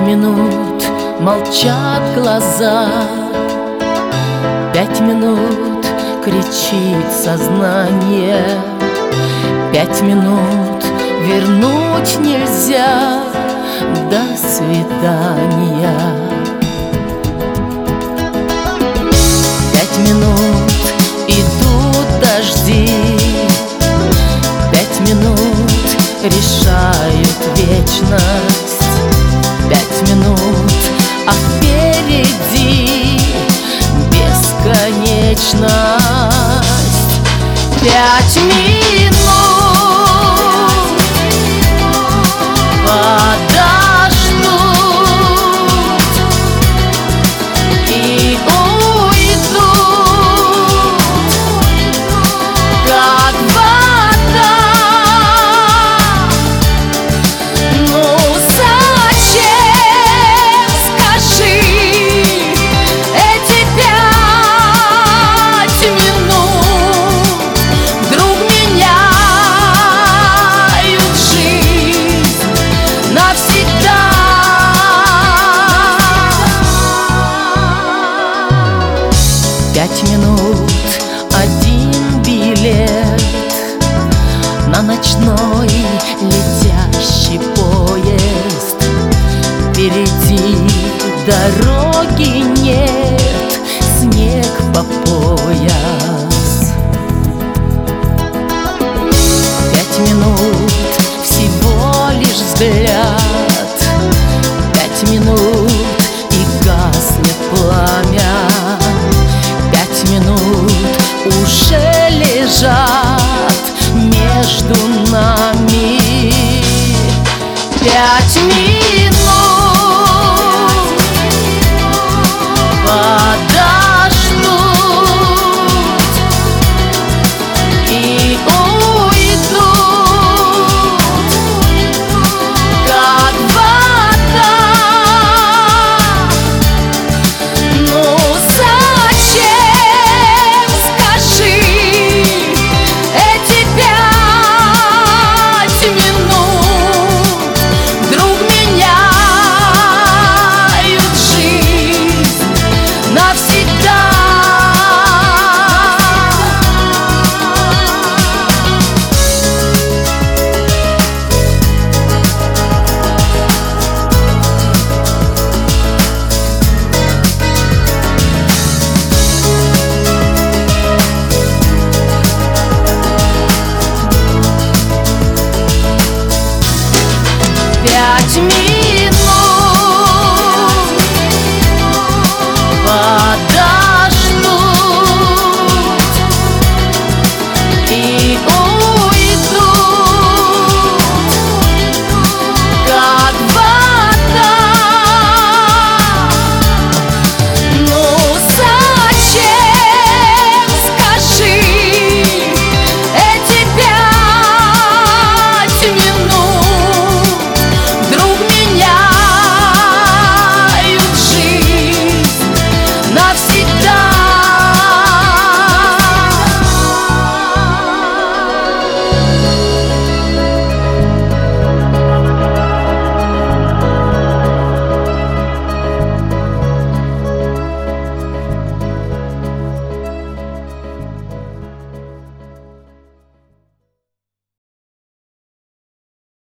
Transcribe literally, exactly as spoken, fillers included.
минут молчат глаза, пять минут кричит сознание, пять минут вернуть нельзя. До свидания. Пять минут идут дожди, пять минут решают вечность, пять минут, а впереди бесконечность. Пять минут подождут и уйдут, как вода. Ну зачем, скажи, эти пять минут вдруг меняют жизнь навсегда? Пять минут, один билет на ночной летящий поезд. Впереди дорога